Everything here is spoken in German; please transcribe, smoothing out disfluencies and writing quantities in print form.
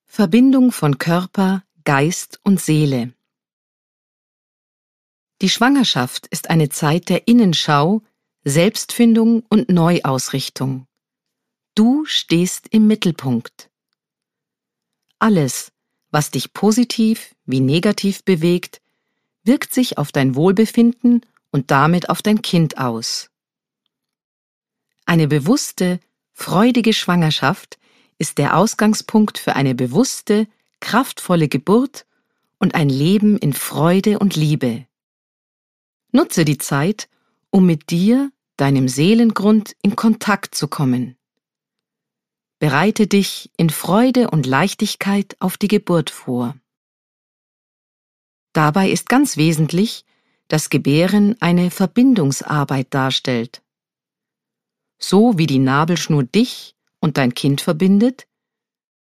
Verbindung von Körper, Geist und Seele. Die Schwangerschaft ist eine Zeit der Innenschau, Selbstfindung und Neuausrichtung. Du stehst im Mittelpunkt. Alles, was dich positiv wie negativ bewegt, wirkt sich auf dein Wohlbefinden und damit auf dein Kind aus. Eine bewusste, freudige Schwangerschaft ist der Ausgangspunkt für eine bewusste, kraftvolle Geburt und ein Leben in Freude und Liebe. Nutze die Zeit, um mit dir, deinem Seelengrund, in Kontakt zu kommen. Bereite dich in Freude und Leichtigkeit auf die Geburt vor. Dabei ist ganz wesentlich, dass Gebären eine Verbindungsarbeit darstellt. So wie die Nabelschnur dich und dein Kind verbindet,